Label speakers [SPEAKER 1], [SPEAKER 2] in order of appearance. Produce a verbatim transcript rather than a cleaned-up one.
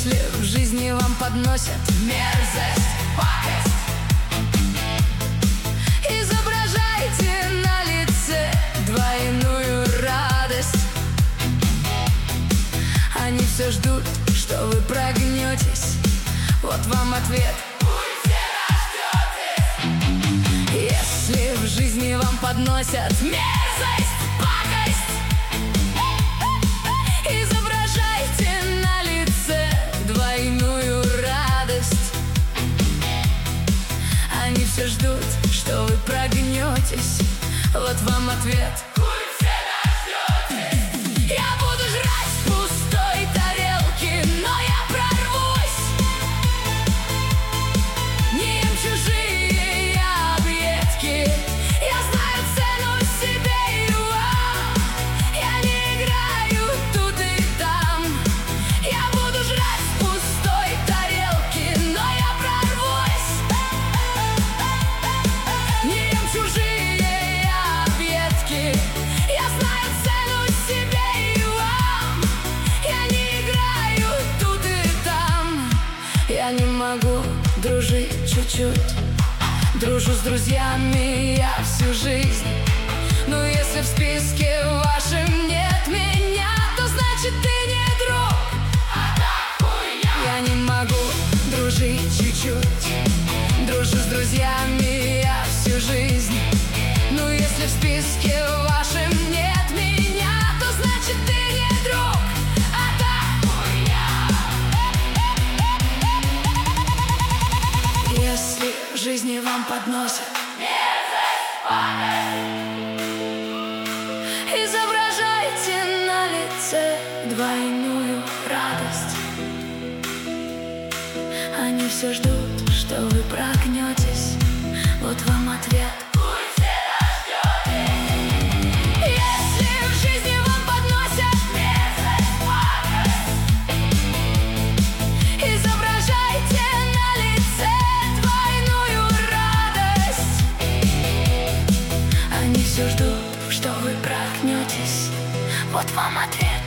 [SPEAKER 1] Если в жизни вам подносят мерзость, пакость, изображайте на лице двойную радость. Они все ждут, что вы прогнетесь. Вот вам ответ: будьте рождётесь. Если в жизни вам подносят мерзость, пакость, изображайте на лице двойную радость. Они все ждут, что вы прогнетесь. Вот вам ответ: будьте рождётесь. Я буду жрать с пустой тарелки, но я прорвусь. Не ем чужие я объедки. Я знаю цену себе и вам. Я не играю тут и там. Я буду жрать с пустой тарелки, но я прорвусь. Не ем чужие я объедки. Я знаю цену себе и вам. Я не играю тут и там. Я не могу дружить чуть-чуть. Дружу с друзьями я всю жизнь. Но если в списке вашем нет меня, то значит ты не друг, а так хуйня. Я не могу дружить чуть-чуть. Дружу с друзьями я всю жизнь. Но если в списке вашем нет меня, то значит ты не друг, а так хуйня. Если в жизни вам подносят мерзость, пакость, изображайте на лице двойную радость. Они все ждут, что вы прогнетесь. Вот вам ответ: будьте рождётесь. Если в жизни вам подносят мерзость, пакость, изображайте на лице двойную радость. Они все ждут, что вы прогнетесь. Вот вам ответ: